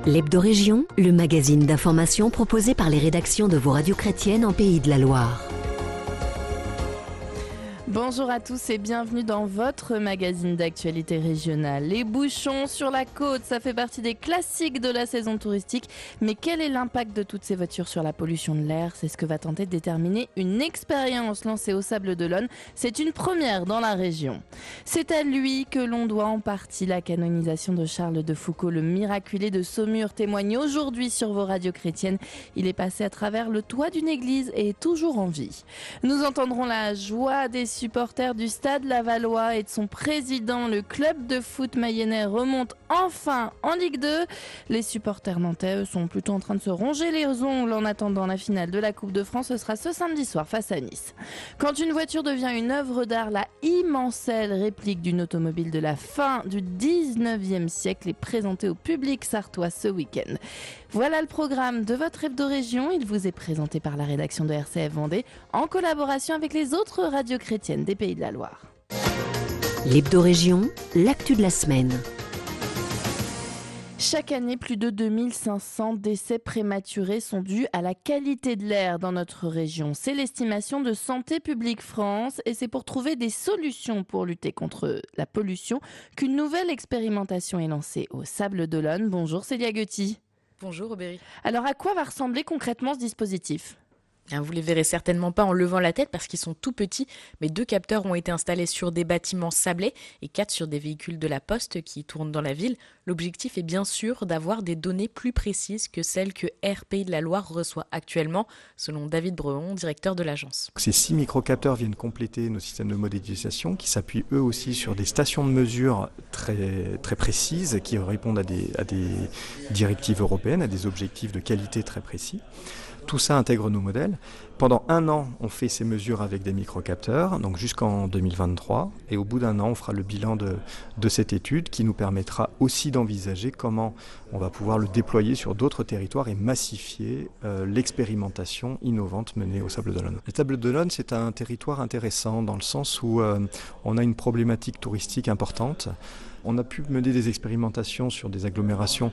L'Hebdo-Région, le magazine d'information proposé par les rédactions de vos radios chrétiennes en Pays de la Loire. Bonjour à tous et bienvenue dans votre magazine d'actualité régionale. Les bouchons sur la côte, ça fait partie des classiques de la saison touristique. Mais quel est l'impact de toutes ces voitures sur la pollution de l'air? C'est ce que va tenter de déterminer une expérience lancée au Sables d'Olonne. C'est une première dans la région. C'est à lui que l'on doit en partie la canonisation de Charles de Foucauld. Le miraculé de Saumur témoigne aujourd'hui sur vos radios chrétiennes. Il est passé à travers le toit d'une église et est toujours en vie. Nous entendrons la joie des supporters du Stade Lavallois et de son président. Le club de foot mayennais remonte enfin en Ligue 2. Les supporters nantais sont plutôt en train de se ronger les ongles en attendant la finale de la Coupe de France. Ce sera ce samedi soir face à Nice. Quand une voiture devient une œuvre d'art, la immenselle réplique d'une automobile de la fin du 19e siècle est présentée au public sartois ce week-end. Voilà le programme de votre Hebdo-Région. Il vous est présenté par la rédaction de RCF Vendée en collaboration avec les autres radios chrétiennes des Pays de la Loire. L'Hebdo-Région, l'actu de la semaine. Chaque année, plus de 2500 décès prématurés sont dus à la qualité de l'air dans notre région. C'est l'estimation de Santé publique France et c'est pour trouver des solutions pour lutter contre la pollution qu'une nouvelle expérimentation est lancée au Sables d'Olonne. Bonjour Célia Guetti. Bonjour Aubéry. Alors à quoi va ressembler concrètement ce dispositif ? Vous les verrez certainement pas en levant la tête parce qu'ils sont tout petits, mais 2 capteurs ont été installés sur des bâtiments sablés et 4 sur des véhicules de la Poste qui tournent dans la ville. L'objectif est bien sûr d'avoir des données plus précises que celles que Air Pays de la Loire reçoit actuellement, selon David Breon, directeur de l'agence. Ces 6 microcapteurs viennent compléter nos systèmes de modélisation qui s'appuient eux aussi sur des stations de mesure très, très précises qui répondent à des directives européennes, à des objectifs de qualité très précis. Tout ça intègre nos modèles. Pendant 1 an, on fait ces mesures avec des microcapteurs, donc jusqu'en 2023. Et au bout d'1 an, on fera le bilan de cette étude qui nous permettra aussi d'envisager comment on va pouvoir le déployer sur d'autres territoires et massifier l'expérimentation innovante menée au Sables d'Olonne. Le Sables d'Olonne, c'est un territoire intéressant dans le sens où on a une problématique touristique importante. On a pu mener des expérimentations sur des agglomérations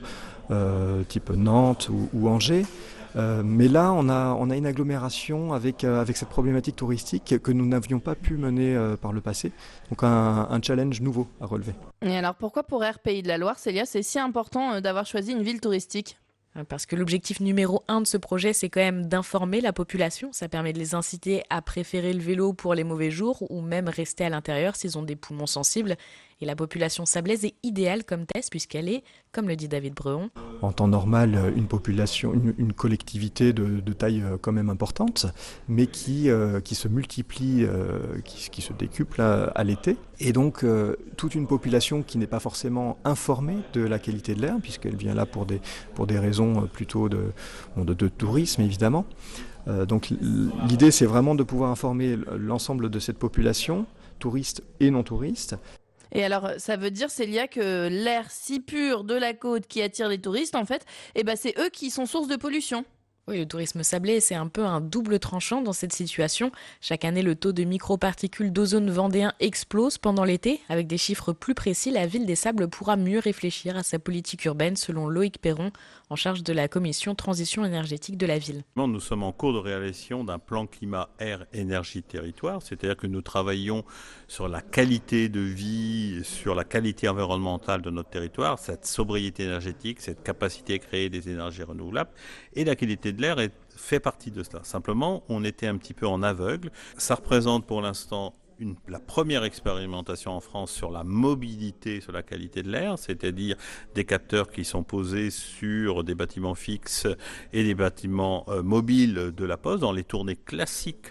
type Nantes ou Angers. Mais là, on a une agglomération avec cette problématique touristique que nous n'avions pas pu mener par le passé. Donc un challenge nouveau à relever. Et alors pourquoi pour Air Pays de la Loire, Célia, c'est si important d'avoir choisi une ville touristique ? Parce que l'objectif numéro 1 de ce projet, c'est quand même d'informer la population. Ça permet de les inciter à préférer le vélo pour les mauvais jours ou même rester à l'intérieur s'ils ont des poumons sensibles. Et la population sablaise est idéale comme test puisqu'elle est, comme le dit David Breon, en temps normal, une population, une collectivité de taille quand même importante, mais qui se multiplie, qui se décuple à l'été. Et donc, toute une population qui n'est pas forcément informée de la qualité de l'air, puisqu'elle vient là pour des raisons plutôt de tourisme, évidemment. Donc, l'idée, c'est vraiment de pouvoir informer l'ensemble de cette population, touristes et non touristes. Et alors, ça veut dire, Célia, que l'air si pur de la côte qui attire les touristes, en fait, c'est eux qui sont source de pollution. Oui, le tourisme sablé, c'est un peu un double tranchant dans cette situation. Chaque année, le taux de microparticules d'ozone vendéen explose pendant l'été. Avec des chiffres plus précis, la ville des Sables pourra mieux réfléchir à sa politique urbaine, selon Loïc Perron, en charge de la commission transition énergétique de la ville. Nous sommes en cours de réalisation d'un plan climat, air, énergie, territoire. C'est-à-dire que nous travaillons sur la qualité de vie, sur la qualité environnementale de notre territoire, cette sobriété énergétique, cette capacité à créer des énergies renouvelables et la qualité de l'air fait partie de cela. Simplement, on était un petit peu en aveugle. Ça représente pour l'instant la première expérimentation en France sur la mobilité, sur la qualité de l'air, c'est-à-dire des capteurs qui sont posés sur des bâtiments fixes et des bâtiments mobiles de la Poste, dans les tournées classiques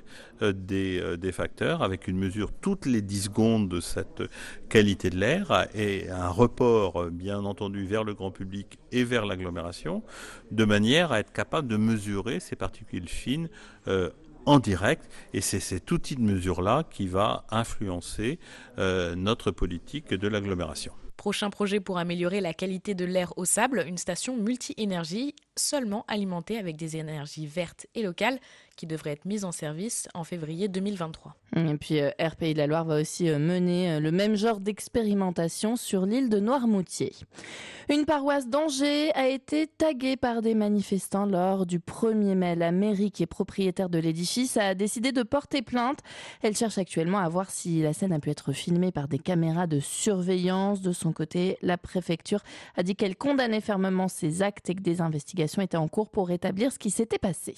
des facteurs, avec une mesure toutes les 10 secondes de cette qualité de l'air et un report, bien entendu, vers le grand public et vers l'agglomération, de manière à être capable de mesurer ces particules fines en direct, et c'est cet outil de mesure-là qui va influencer notre politique de l'agglomération. Prochain projet pour améliorer la qualité de l'air au Sable, une station multi-énergie seulement alimentée avec des énergies vertes et locales qui devraient être mises en service en février 2023. Et puis Air Pays de la Loire va aussi mener le même genre d'expérimentation sur l'île de Noirmoutier. Une paroisse d'Angers a été taguée par des manifestants lors du 1er mai. La mairie, qui est propriétaire de l'édifice, a décidé de porter plainte. Elle cherche actuellement à voir si la scène a pu être filmée par des caméras de surveillance. De son côté, la préfecture a dit qu'elle condamnait fermement ces actes et que des investigations étaient en cours pour établir ce qui s'était passé.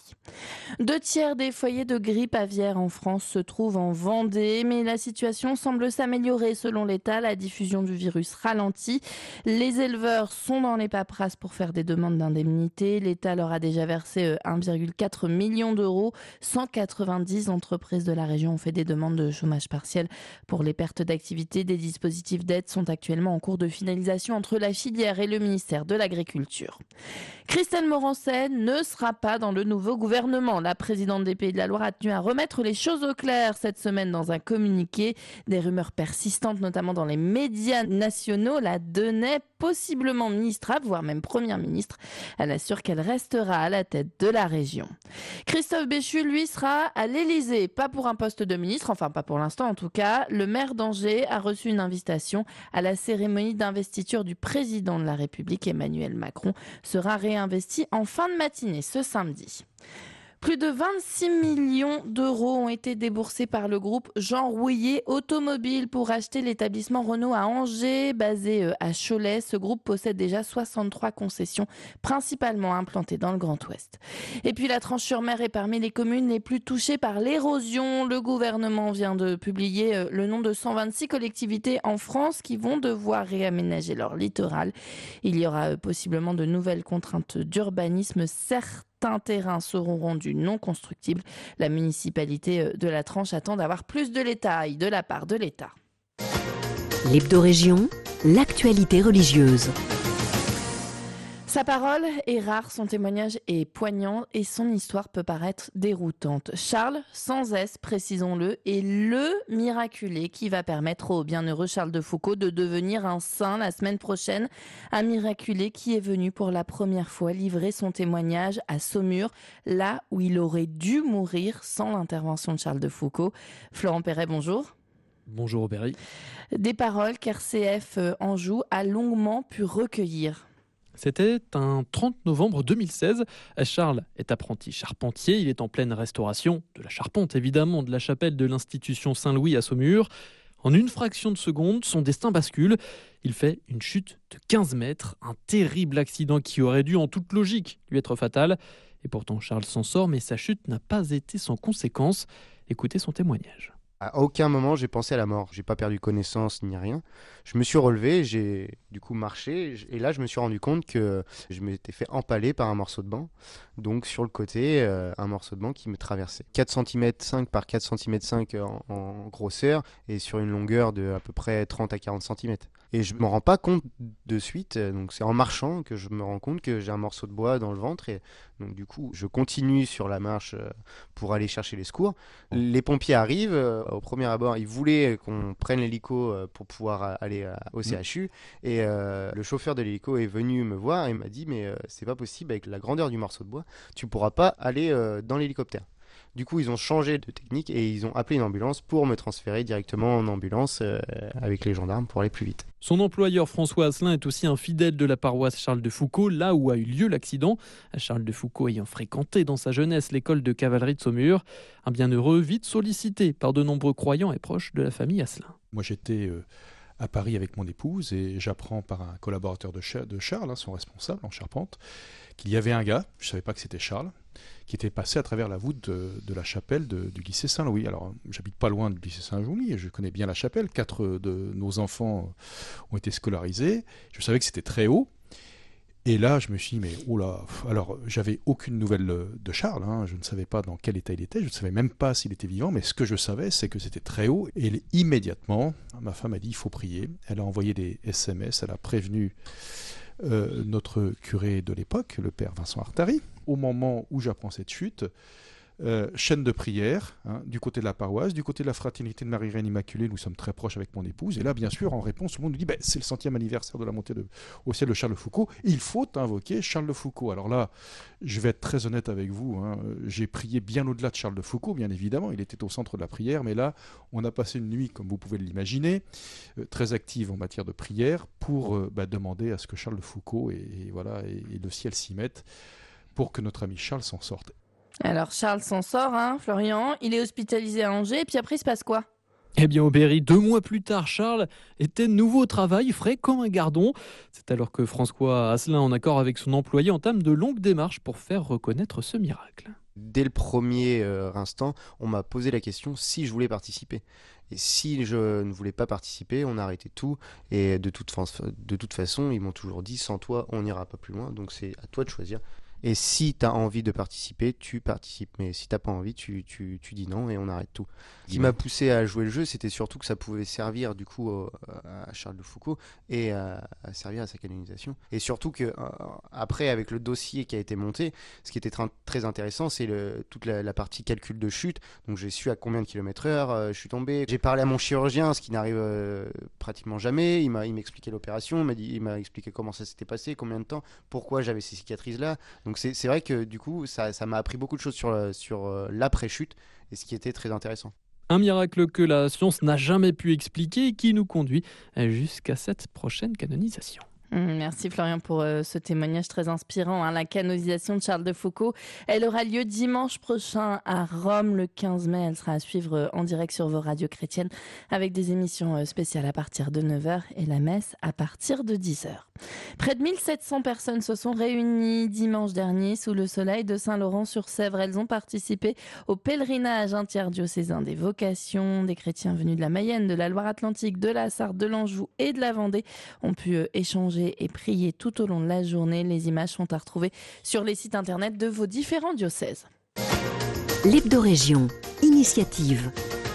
2/3 des foyers de grippe aviaire en France se trouvent en Vendée, mais la situation semble s'améliorer selon l'État. La diffusion du virus ralentit. Les éleveurs sont dans les paperasses pour faire des demandes d'indemnité. L'État leur a déjà versé 1,4 million d'euros. 190 entreprises de la région ont fait des demandes de chômage partiel pour les pertes d'activité. Des dispositifs d'aide sont actuellement en cours de finalisation entre la filière et le ministère de l'Agriculture. Christelle Morançais ne sera pas dans le nouveau gouvernement. La présidente des Pays de la Loire a tenu à remettre les choses au clair cette semaine dans un communiqué. Des rumeurs persistantes, notamment dans les médias nationaux, la donnaient possiblement ministrable, voire même première ministre. Elle assure qu'elle restera à la tête de la région. Christophe Béchu, lui, sera à l'Élysée, pas pour un poste de ministre, enfin pas pour l'instant en tout cas. Le maire d'Angers a reçu une invitation à la cérémonie d'investiture du président de la République. Emmanuel Macron sera réinvesti en fin de matinée ce samedi. Plus de 26 millions d'euros ont été déboursés par le groupe Jean Rouillet Automobile pour acheter l'établissement Renault à Angers, basé à Cholet. Ce groupe possède déjà 63 concessions, principalement implantées dans le Grand Ouest. Et puis la Tranche-sur-Mer est parmi les communes les plus touchées par l'érosion. Le gouvernement vient de publier le nom de 126 collectivités en France qui vont devoir réaménager leur littoral. Il y aura possiblement de nouvelles contraintes d'urbanisme. Certains terrains seront rendus non constructibles. La municipalité de la Tranche attend d'avoir plus de détails de la part de l'État. L'Hebdo-Région, l'actualité religieuse. Sa parole est rare, son témoignage est poignant et son histoire peut paraître déroutante. Charles, sans S, précisons-le, est le miraculé qui va permettre au bienheureux Charles de Foucauld de devenir un saint la semaine prochaine. Un miraculé qui est venu pour la première fois livrer son témoignage à Saumur, là où il aurait dû mourir sans l'intervention de Charles de Foucauld. Florent Perret, bonjour. Bonjour Aubéry. Des paroles qu'RCF Anjou a longuement pu recueillir. C'était un 30 novembre 2016. Charles est apprenti charpentier. Il est en pleine restauration de la charpente, évidemment, de la chapelle de l'institution Saint-Louis à Saumur. En une fraction de seconde, son destin bascule. Il fait une chute de 15 mètres, un terrible accident qui aurait dû, en toute logique, lui être fatal. Et pourtant, Charles s'en sort, mais sa chute n'a pas été sans conséquence. Écoutez son témoignage. À aucun moment j'ai pensé à la mort, j'ai pas perdu connaissance ni rien. Je me suis relevé, j'ai du coup marché et là je me suis rendu compte que je m'étais fait empaler par un morceau de banc. Donc sur le côté, un morceau de banc qui me traversait. 4 cm 5 par 4 cm 5 en grosseur et sur une longueur de à peu près 30 à 40 cm. Et je m'en rends pas compte de suite, donc c'est en marchant que je me rends compte que j'ai un morceau de bois dans le ventre et donc du coup je continue sur la marche pour aller chercher les secours. Les pompiers arrivent, au premier abord ils voulaient qu'on prenne l'hélico pour pouvoir aller au CHU et le chauffeur de l'hélico est venu me voir et m'a dit mais c'est pas possible avec la grandeur du morceau de bois, tu pourras pas aller dans l'hélicoptère. Du coup, ils ont changé de technique et ils ont appelé une ambulance pour me transférer directement en ambulance avec les gendarmes pour aller plus vite. Son employeur François Asselin est aussi un fidèle de la paroisse Charles de Foucauld, là où a eu lieu l'accident. Charles de Foucauld ayant fréquenté dans sa jeunesse l'école de cavalerie de Saumur, un bienheureux vite sollicité par de nombreux croyants et proches de la famille Asselin. Moi j'étais à Paris avec mon épouse et j'apprends par un collaborateur de Charles, son responsable en charpente, qu'il y avait un gars, je ne savais pas que c'était Charles, qui était passé à travers la voûte de la chapelle du lycée Saint-Louis. Alors, j'habite pas loin du lycée Saint-Louis et je connais bien la chapelle. 4 de nos enfants ont été scolarisés. Je savais que c'était très haut. Et là, je me suis dit, mais oh là, alors j'avais aucune nouvelle de Charles, je ne savais pas dans quel état il était, je ne savais même pas s'il était vivant, mais ce que je savais, c'est que c'était très haut. Et immédiatement, ma femme a dit, il faut prier. Elle a envoyé des SMS, elle a prévenu notre curé de l'époque, le père Vincent Artari. Au moment où j'apprends cette chute, chaîne de prière, du côté de la paroisse, du côté de la Fraternité de Marie-Reine Immaculée, nous sommes très proches avec mon épouse. Et là, bien sûr, en réponse, tout le monde nous dit c'est le 100e anniversaire de la montée au ciel de Charles de Foucauld. Il faut invoquer Charles de Foucauld. Alors là, je vais être très honnête avec vous. J'ai prié bien au-delà de Charles de Foucauld, bien évidemment. Il était au centre de la prière. Mais là, on a passé une nuit, comme vous pouvez l'imaginer, très active en matière de prière pour demander à ce que Charles de Foucauld et le ciel s'y mettent pour que notre ami Charles s'en sorte. Alors Charles s'en sort, Florian, il est hospitalisé à Angers, et puis après il se passe quoi ? Eh bien au Berry, 2 mois plus tard, Charles était de nouveau au travail, frais comme un gardon. C'est alors que François Asselin, en accord avec son employé, entame de longues démarches pour faire reconnaître ce miracle. Dès le premier instant, on m'a posé la question si je voulais participer. Et si je ne voulais pas participer, on arrêtait tout. Et de toute façon, ils m'ont toujours dit sans toi, on n'ira pas plus loin. Donc c'est à toi de choisir. Et si tu as envie de participer, tu participes. Mais si tu n'as pas envie, tu dis non et on arrête tout. Ce qui m'a poussé à jouer le jeu, c'était surtout que ça pouvait servir du coup à Charles de Foucauld et à servir à sa canonisation. Et surtout que après, avec le dossier qui a été monté, ce qui était très intéressant, c'est toute la partie calcul de chute. Donc j'ai su à combien de km/h je suis tombé. J'ai parlé à mon chirurgien, ce qui n'arrive pratiquement jamais. Il m'expliquait l'opération, il m'a expliqué comment ça s'était passé, combien de temps, pourquoi j'avais ces cicatrices-là. Donc c'est vrai que du coup, ça m'a appris beaucoup de choses sur l'après-chute, et ce qui était très intéressant. Un miracle que la science n'a jamais pu expliquer et qui nous conduit jusqu'à cette prochaine canonisation. Merci Florian pour ce témoignage très inspirant. La canonisation de Charles de Foucauld, elle aura lieu dimanche prochain à Rome le 15 mai. Elle sera à suivre en direct sur vos radios chrétiennes avec des émissions spéciales à partir de 9h et la messe à partir de 10h. Près de 1700 personnes se sont réunies dimanche dernier sous le soleil de Saint-Laurent-sur-Sèvre. Elles ont participé au pèlerinage interdiocésain des vocations. Des chrétiens venus de la Mayenne, de la Loire-Atlantique, de la Sarthe, de l'Anjou et de la Vendée ont pu échanger et prier tout au long de la journée. Les images sont à retrouver sur les sites internet de vos différents diocèses. L'Hebdo-Région, initiative.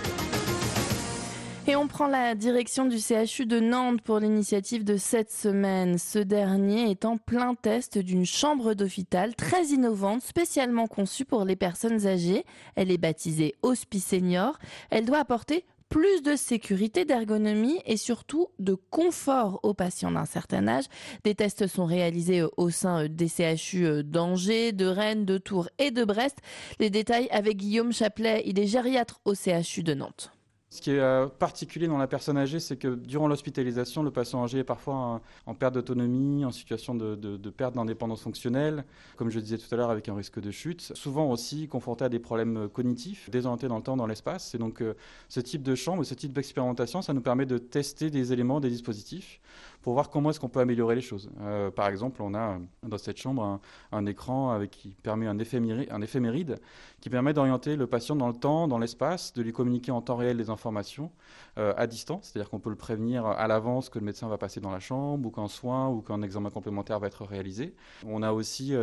Et on prend la direction du CHU de Nantes pour l'initiative de cette semaine. Ce dernier est en plein test d'une chambre d'hôpital très innovante, spécialement conçue pour les personnes âgées. Elle est baptisée Hospice Senior. Elle doit apporter plus de sécurité, d'ergonomie et surtout de confort aux patients d'un certain âge. Des tests sont réalisés au sein des CHU d'Angers, de Rennes, de Tours et de Brest. Les détails avec Guillaume Chaplet, il est gériatre au CHU de Nantes. Ce qui est particulier dans la personne âgée, c'est que durant l'hospitalisation, le patient âgé est parfois en perte d'autonomie, en situation de perte d'indépendance fonctionnelle, comme je disais tout à l'heure, avec un risque de chute. Souvent aussi confronté à des problèmes cognitifs, désorientés dans le temps, dans l'espace. Et donc ce type de chambre, ce type d'expérimentation, ça nous permet de tester des éléments, des dispositifs, pour voir comment est-ce qu'on peut améliorer les choses. Par exemple, on a dans cette chambre un écran qui permet un éphéméride, qui permet d'orienter le patient dans le temps, dans l'espace, de lui communiquer en temps réel les informations à distance, c'est-à-dire qu'on peut le prévenir à l'avance que le médecin va passer dans la chambre, ou qu'un soin ou qu'un examen complémentaire va être réalisé. On a aussi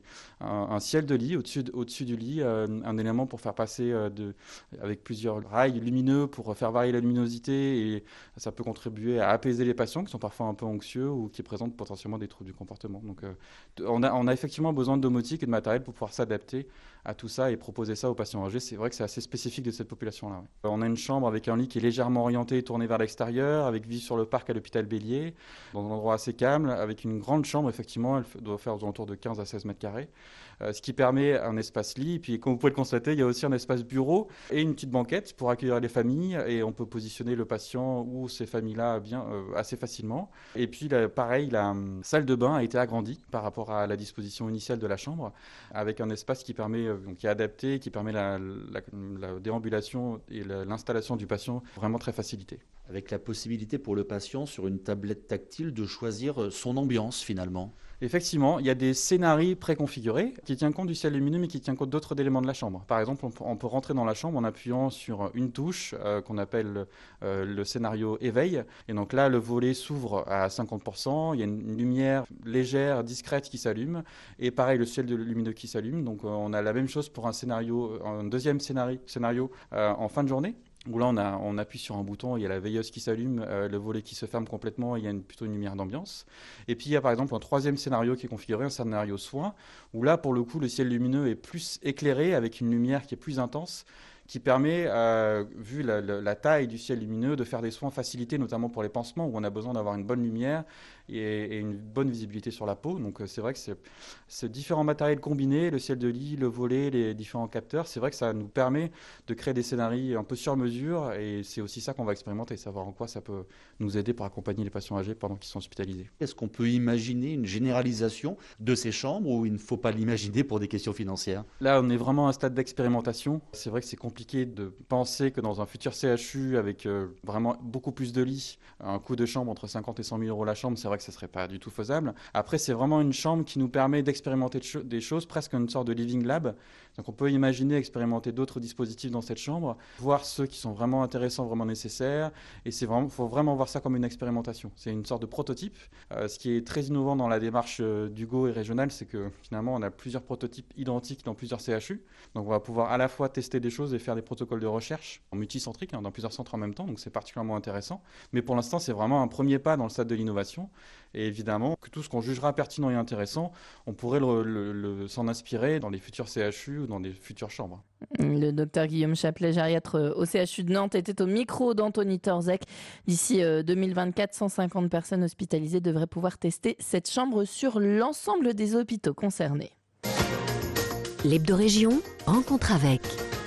un ciel de lit, au-dessus du lit, un élément pour faire passer avec plusieurs rails lumineux pour faire varier la luminosité, et ça peut contribuer à apaiser les patients qui sont parfois un peu anxieux ou qui présentent potentiellement des troubles du comportement. Donc on a effectivement besoin de domotique et de matériel pour pouvoir s'adapter à tout ça et proposer ça aux patients âgés. C'est vrai que c'est assez spécifique de cette population-là. Ouais. On a une chambre avec un lit qui est légèrement orienté et tourné vers l'extérieur, avec vue sur le parc à l'hôpital Bélier, dans un endroit assez calme, avec une grande chambre, effectivement, elle doit faire aux alentours de 15 à 16 mètres carrés, ce qui permet un espace lit. Et puis, comme vous pouvez le constater, il y a aussi un espace bureau et une petite banquette pour accueillir les familles, et on peut positionner le patient ou ces familles-là assez facilement. Et puis, pareil, la salle de bain a été agrandie par rapport à la disposition initiale de la chambre, avec un espace qui permet, qui est adapté, qui permet la déambulation et l'installation du patient vraiment très facilitée. Avec la possibilité pour le patient, sur une tablette tactile, de choisir son ambiance finalement. Effectivement, il y a des scénarios préconfigurés qui tiennent compte du ciel lumineux, mais qui tiennent compte d'autres éléments de la chambre. Par exemple, on peut rentrer dans la chambre en appuyant sur une touche qu'on appelle le scénario éveil. Et donc là, le volet s'ouvre à 50%. Il y a une lumière légère, discrète qui s'allume. Et pareil, le ciel lumineux qui s'allume. Donc on a la même chose pour un deuxième scénario en fin de journée, où là on appuie sur un bouton, il y a la veilleuse qui s'allume, le volet qui se ferme complètement, et il y a plutôt une lumière d'ambiance. Et puis il y a par exemple un troisième scénario qui est configuré, un scénario soin, où là pour le coup le ciel lumineux est plus éclairé avec une lumière qui est plus intense, qui permet, vu la taille du ciel lumineux, de faire des soins facilités, notamment pour les pansements, où on a besoin d'avoir une bonne lumière et une bonne visibilité sur la peau. Donc c'est vrai que ces différents matériels combinés, le ciel de lit, le volet, les différents capteurs, c'est vrai que ça nous permet de créer des scénarios un peu sur mesure, et c'est aussi ça qu'on va expérimenter, savoir en quoi ça peut nous aider pour accompagner les patients âgés pendant qu'ils sont hospitalisés. Est-ce qu'on peut imaginer une généralisation de ces chambres, ou il ne faut pas l'imaginer pour des questions financières? Là, on est vraiment à un stade d'expérimentation. C'est vrai que c'est compliqué de penser que dans un futur CHU avec vraiment beaucoup plus de lits, un coût de chambre entre 50 et 100 000 euros la chambre, c'est vrai que ce ne serait pas du tout faisable. Après, c'est vraiment une chambre qui nous permet d'expérimenter des choses, presque une sorte de living lab. Donc on peut imaginer expérimenter d'autres dispositifs dans cette chambre, voir ceux qui sont vraiment intéressants, vraiment nécessaires. Et il faut vraiment voir ça comme une expérimentation. C'est une sorte de prototype. Ce qui est très innovant dans la démarche d'Hugo et régionale, c'est que finalement on a plusieurs prototypes identiques dans plusieurs CHU. Donc on va pouvoir à la fois tester des choses et faire des protocoles de recherche en multicentrique, dans plusieurs centres en même temps. Donc c'est particulièrement intéressant. Mais pour l'instant, c'est vraiment un premier pas dans le stade de l'innovation. Et évidemment, que tout ce qu'on jugera pertinent et intéressant, on pourrait s'en inspirer dans les futurs CHU ou dans des futures chambres. Le docteur Guillaume Chaplet, gériatre au CHU de Nantes, était au micro d'Anthony Torzek. D'ici 2024, 150 personnes hospitalisées devraient pouvoir tester cette chambre sur l'ensemble des hôpitaux concernés. L'Hebdo-Région, rencontre avec.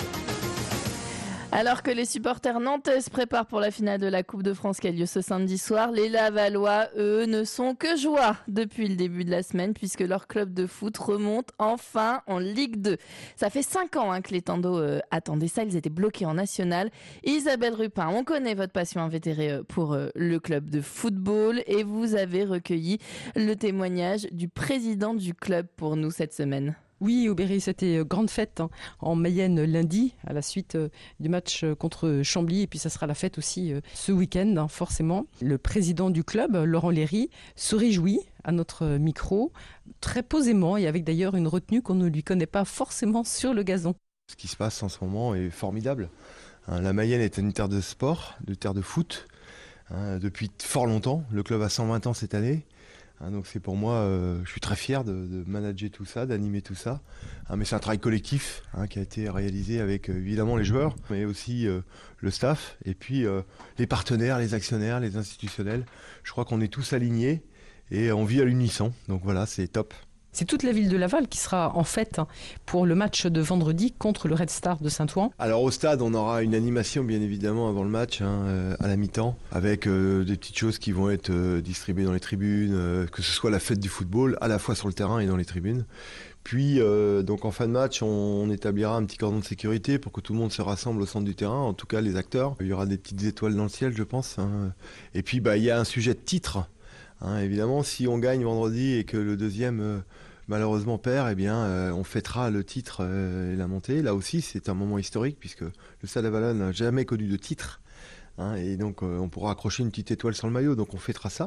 Alors que les supporters nantais se préparent pour la finale de la Coupe de France qui a lieu ce samedi soir, les Lavallois, eux, ne sont que joie depuis le début de la semaine puisque leur club de foot remonte enfin en Ligue 2. Ça fait 5 ans que les Tandos attendaient ça, ils étaient bloqués en national. Isabelle Rupin, on connaît votre passion invétérée pour le club de football et vous avez recueilli le témoignage du président du club pour nous cette semaine. Oui, Aubéry, c'était grande fête en Mayenne lundi, à la suite du match contre Chambly. Et puis ça sera la fête aussi ce week-end, forcément. Le président du club, Laurent Léry, se réjouit à notre micro, très posément et avec d'ailleurs une retenue qu'on ne lui connaît pas forcément sur le gazon. Ce qui se passe en ce moment est formidable. La Mayenne est une terre de sport, une terre de foot, depuis fort longtemps. Le club a 120 ans cette année. Donc c'est pour moi, je suis très fier de manager tout ça, d'animer tout ça. Mais c'est un travail collectif qui a été réalisé avec évidemment les joueurs, mais aussi le staff, et puis les partenaires, les actionnaires, les institutionnels. Je crois qu'on est tous alignés et on vit à l'unisson. Donc voilà, c'est top. C'est toute la ville de Laval qui sera en fête pour le match de vendredi contre le Red Star de Saint-Ouen. Alors au stade, on aura une animation bien évidemment avant le match, à la mi-temps, avec des petites choses qui vont être distribuées dans les tribunes, que ce soit la fête du football, à la fois sur le terrain et dans les tribunes. Puis donc en fin de match, on établira un petit cordon de sécurité pour que tout le monde se rassemble au centre du terrain, en tout cas les acteurs. Il y aura des petites étoiles dans le ciel, je pense. Et puis il y a un sujet de titre. Évidemment, si on gagne vendredi et que le deuxième malheureusement perd, eh bien, on fêtera le titre et la montée. Là aussi, c'est un moment historique puisque le Stade Lavallois n'a jamais connu de titre. Et donc, on pourra accrocher une petite étoile sur le maillot. Donc, on fêtera ça.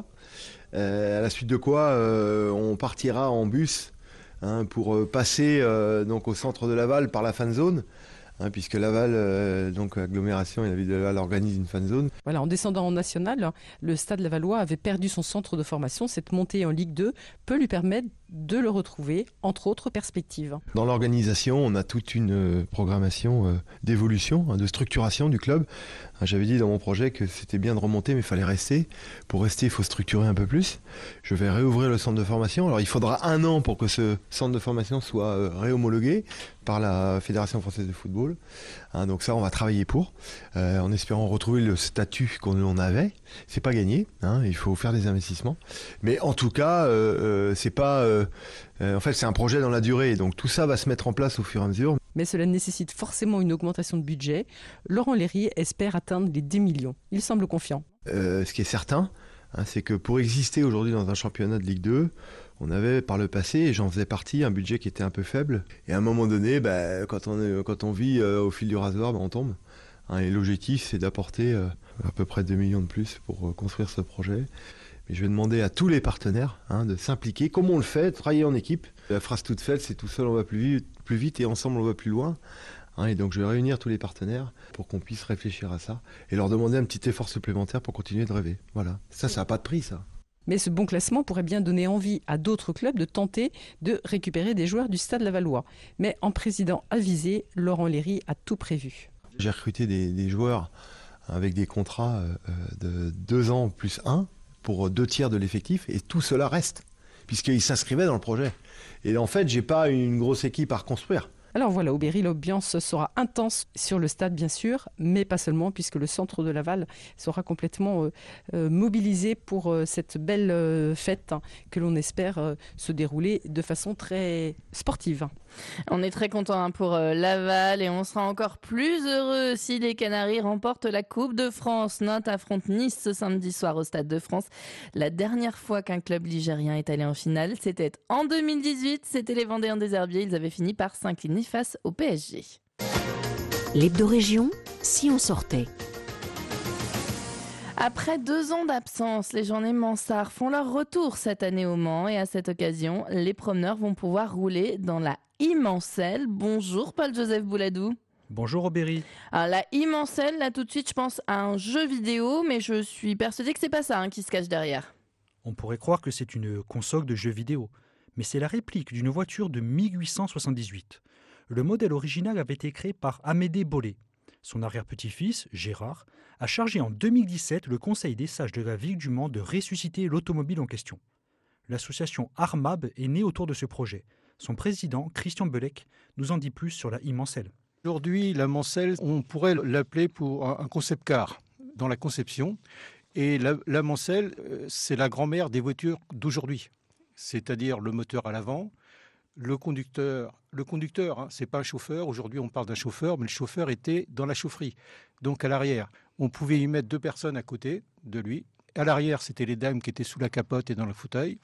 À la suite de quoi, on partira en bus pour passer donc au centre de Laval par la fan zone. Puisque Laval, donc agglomération et la ville de Laval organise une fan zone. Voilà, en descendant en national, le Stade Lavallois avait perdu son centre de formation. Cette montée en Ligue 2 peut lui permettre de le retrouver, entre autres perspectives. Dans l'organisation, on a toute une programmation d'évolution, de structuration du club. J'avais dit dans mon projet que c'était bien de remonter, mais il fallait rester. Pour rester, il faut structurer un peu plus. Je vais réouvrir le centre de formation. Alors, il faudra 1 an pour que ce centre de formation soit réhomologué par la Fédération française de football. Donc ça, on va travailler pour, en espérant retrouver le statut qu'on avait. C'est pas gagné, il faut faire des investissements. Mais en tout cas, c'est pas... en fait, c'est un projet dans la durée. Donc tout ça va se mettre en place au fur et à mesure. Mais cela nécessite forcément une augmentation de budget. Laurent Léry espère atteindre les 10 millions. Il semble confiant. Ce qui est certain, c'est que pour exister aujourd'hui dans un championnat de Ligue 2, on avait par le passé, et j'en faisais partie, un budget qui était un peu faible. Et à un moment donné, quand on vit au fil du rasoir, on tombe. Et l'objectif, c'est d'apporter à peu près 2 millions de plus pour construire ce projet. Mais je vais demander à tous les partenaires de s'impliquer. Comme on le fait, travailler en équipe. La phrase toute faite, c'est tout seul on va plus vite et ensemble on va plus loin. Et donc je vais réunir tous les partenaires pour qu'on puisse réfléchir à ça et leur demander un petit effort supplémentaire pour continuer de rêver. Voilà. Ça n'a pas de prix, ça. Mais ce bon classement pourrait bien donner envie à d'autres clubs de tenter de récupérer des joueurs du Stade Lavallois. Mais en président avisé, Laurent Léry a tout prévu. J'ai recruté des joueurs avec des contrats de 2 ans plus 1 pour 2/3 de l'effectif et tout cela reste puisqu'ils s'inscrivaient dans le projet. Et en fait, j'ai pas une grosse équipe à reconstruire. Alors voilà, au Berry, l'ambiance sera intense sur le stade bien sûr, mais pas seulement puisque le centre de Laval sera complètement mobilisé pour cette belle fête que l'on espère se dérouler de façon très sportive. On est très content pour Laval et on sera encore plus heureux si les Canaries remportent la Coupe de France. Nantes affronte Nice ce samedi soir au Stade de France. La dernière fois qu'un club ligérien est allé en finale, c'était en 2018. C'était les Vendéens des Herbiers. Ils avaient fini par s'incliner face au PSG. L'hebdo-région, si on sortait. Après 2 ans d'absence, les journées Mansart font leur retour cette année au Mans et à cette occasion, les promeneurs vont pouvoir rouler dans la Immenselle. Bonjour Paul-Joseph Bouladou. Bonjour Aubéry. Alors la Immenselle, là tout de suite je pense à un jeu vidéo, mais je suis persuadée que c'est pas ça qui se cache derrière. On pourrait croire que c'est une console de jeux vidéo, mais c'est la réplique d'une voiture de 1878. Le modèle original avait été créé par Amédée Bollé. Son arrière-petit-fils, Gérard, a chargé en 2017 le Conseil des sages de la ville du Mans de ressusciter l'automobile en question. L'association Armab est née autour de ce projet. Son président, Christian Belec, nous en dit plus sur la Immenselle. Aujourd'hui, la Manselle, on pourrait l'appeler pour un concept car dans la conception. Et la Manselle, c'est la grand-mère des voitures d'aujourd'hui. C'est-à-dire le moteur à l'avant, le conducteur, c'est pas un chauffeur. Aujourd'hui, on parle d'un chauffeur, mais le chauffeur était dans la chaufferie. Donc à l'arrière, on pouvait y mettre 2 personnes à côté de lui. À l'arrière, c'était les dames qui étaient sous la capote et dans le fauteuil.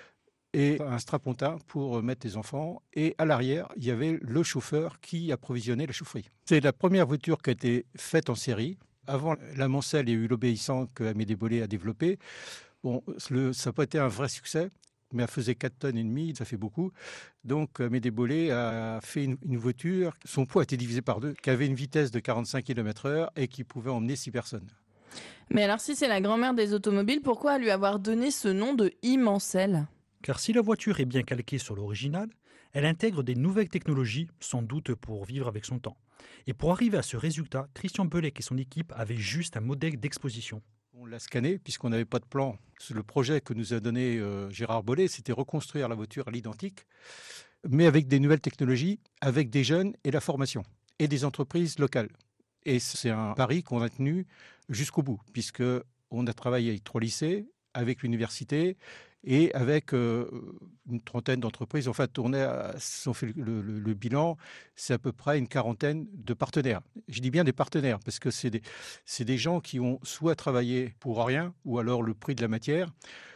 Et un strapontin pour mettre les enfants. Et à l'arrière, il y avait le chauffeur qui approvisionnait la chaufferie. C'est la première voiture qui a été faite en série. Avant la Manselle, il y a eu l'Obéissant que Amédée Bollé a développé. Bon, ça n'a pas été un vrai succès, mais elle faisait 4,5 tonnes, ça fait beaucoup. Donc Amédée Bollé a fait une voiture, son poids a été divisé par 2, qui avait une vitesse de 45 km/h et qui pouvait emmener 6 personnes. Mais alors si c'est la grand-mère des automobiles, pourquoi lui avoir donné ce nom de Immenselle ? Car si la voiture est bien calquée sur l'original, elle intègre des nouvelles technologies, sans doute pour vivre avec son temps. Et pour arriver à ce résultat, Christian Belec et son équipe avaient juste un modèle d'exposition. On l'a scanné puisqu'on n'avait pas de plan. Le projet que nous a donné Gérard Bollé, c'était reconstruire la voiture à l'identique, mais avec des nouvelles technologies, avec des jeunes et la formation, et des entreprises locales. Et c'est un pari qu'on a tenu jusqu'au bout, puisqu'on a travaillé avec 3 lycées, avec l'université et avec une trentaine d'entreprises. En fait, si on fait le bilan, c'est à peu près une 40aine de partenaires. Je dis bien des partenaires, parce que c'est des gens qui ont soit travaillé pour rien, ou alors le prix de la matière,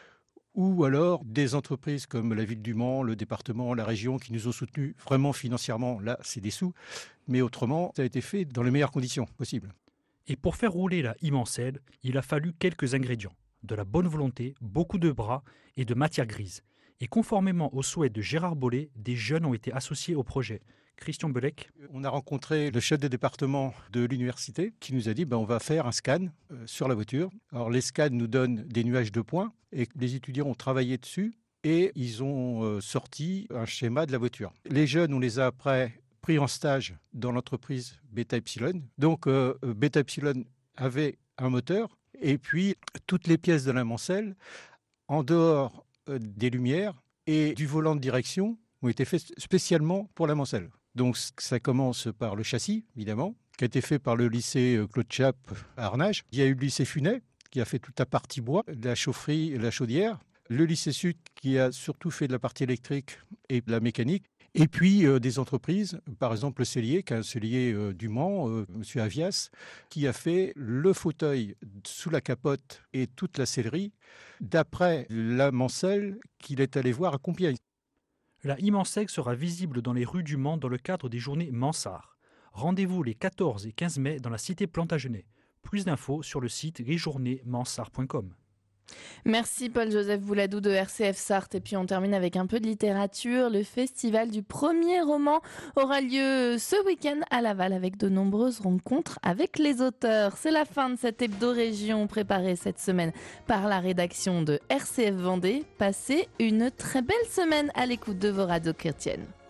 ou alors des entreprises comme la ville du Mans, le département, la région, qui nous ont soutenus vraiment financièrement. Là, c'est des sous, mais autrement, ça a été fait dans les meilleures conditions possibles. Et pour faire rouler la Immenselle, il a fallu quelques ingrédients. De la bonne volonté, beaucoup de bras et de matière grise. Et conformément aux souhaits de Gérard Bollé, des jeunes ont été associés au projet. Christian Belec. On a rencontré le chef de département de l'université qui nous a dit on va faire un scan sur la voiture. Alors les scans nous donnent des nuages de points et les étudiants ont travaillé dessus et ils ont sorti un schéma de la voiture. Les jeunes, on les a après pris en stage dans l'entreprise Beta Epsilon. Donc Beta Epsilon avait un moteur. Et puis, toutes les pièces de la Manselle, en dehors des lumières et du volant de direction, ont été faites spécialement pour la Manselle. Donc, ça commence par le châssis, évidemment, qui a été fait par le lycée Claude Chappe à Arnage. Il y a eu le lycée Funet, qui a fait toute la partie bois, la chaufferie et la chaudière. Le lycée Sud, qui a surtout fait de la partie électrique et de la mécanique. Et puis des entreprises, par exemple le sellier, qui est un sellier du Mans, M. Avias, qui a fait le fauteuil sous la capote et toute la sellerie, d'après la Manselle qu'il est allé voir à Compiègne. La Immenselle sera visible dans les rues du Mans dans le cadre des journées Mansart. Rendez-vous les 14 et 15 mai dans la cité Plantagenet. Plus d'infos sur le site lesjournéesmansart.com. Merci Paul-Joseph Bouladou de RCF Sarthe. Et puis on termine avec un peu de littérature. Le festival du premier roman aura lieu ce week-end à Laval avec de nombreuses rencontres avec les auteurs. C'est la fin de cette hebdo-région préparée cette semaine par la rédaction de RCF Vendée. Passez une très belle semaine à l'écoute de vos radios chrétiennes.